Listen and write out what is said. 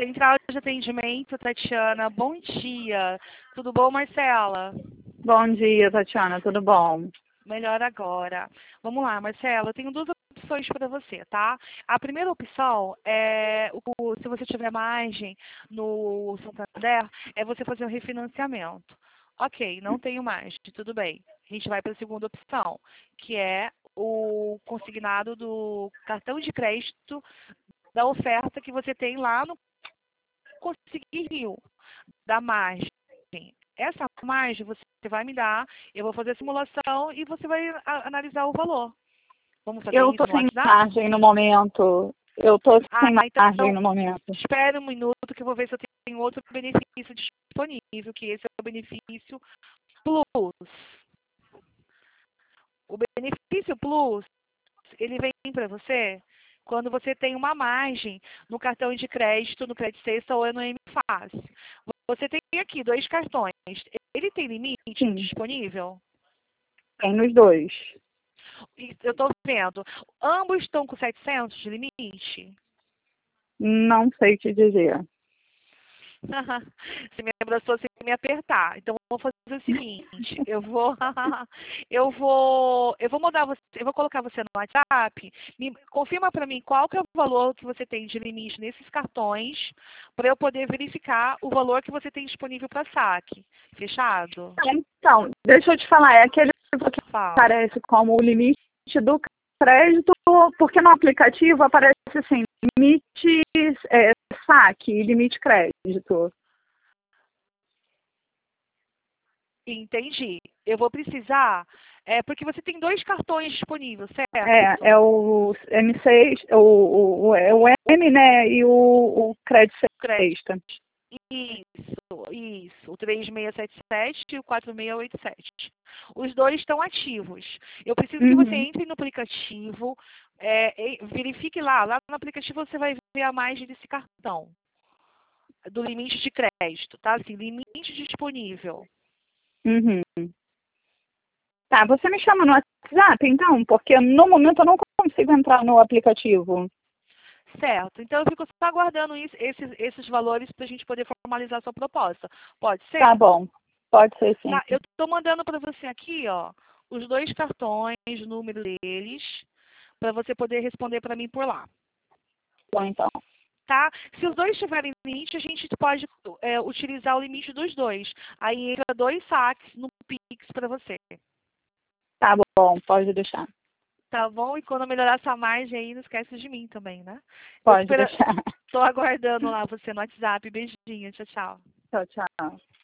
Central de Atendimento, Tatiana. Bom dia. Tudo bom, Marcela? Bom dia, Tatiana. Tudo bom? Melhor agora. Vamos lá, Marcela. Eu tenho duas opções para você, tá? A primeira opção é, se você tiver margem no Santander, é você fazer um refinanciamento. Ok, não tenho margem, tudo bem. A gente vai para a segunda opção, que é o consignado do cartão de crédito da oferta que você tem lá no Conseguir Rio, da margem. Essa margem você vai me dar, eu vou fazer a simulação e você vai analisar o valor. Vamos fazer Eu isso estou no sem WhatsApp? margem no momento. Eu estou sem margem no momento. Espere um minuto que eu vou ver se eu tenho outro benefício disponível, que esse é o benefício Plus. O benefício Plus, ele vem para você quando você tem uma margem no cartão de crédito, no Credit Sexta ou no M-Fácil. Você tem aqui dois cartões. Ele tem limite Sim, disponível? tem nos dois. Eu estou vendo. Ambos estão com 700 de limite? Não sei te dizer. Você me abraçou sem me apertar. Então vou fazer o seguinte, eu vou mudar você, eu vou colocar você no WhatsApp. Confirma para mim qual que é o valor que você tem de limite nesses cartões, para eu poder verificar o valor que você tem disponível para saque. Fechado? Então, deixa eu te falar, é aquele que Fala. aparece como o limite do crédito, porque no aplicativo aparece assim, limite saque e limite crédito. Entendi. Eu vou precisar, porque você tem dois cartões disponíveis, certo? É o M6, o M, né, e o Credit Sexta. Isso. O 3677 e o 4687. Os dois estão ativos. Eu preciso que você entre no aplicativo, verifique lá no aplicativo você vai ver a margem desse cartão, do limite de crédito, tá? Assim, limite disponível. Uhum. Tá, você me chama no WhatsApp, então, porque no momento eu não consigo entrar no aplicativo. Certo. Então eu fico só aguardando esses valores para a gente poder formalizar a sua proposta. Pode ser? Tá bom, pode ser sim. Tá, eu estou mandando para você aqui, ó, os dois cartões, o número deles, para você poder responder para mim por lá. Bom, então. Tá? Se os dois tiverem limite, a gente pode utilizar o limite dos dois. Aí entra 2 saques no Pix para você. Tá bom, pode deixar. Tá bom? E quando melhorar essa margem aí, não esquece de mim também, né? Pode deixar. Estou aguardando lá você no WhatsApp. Beijinho. Tchau, tchau. Tchau, tchau.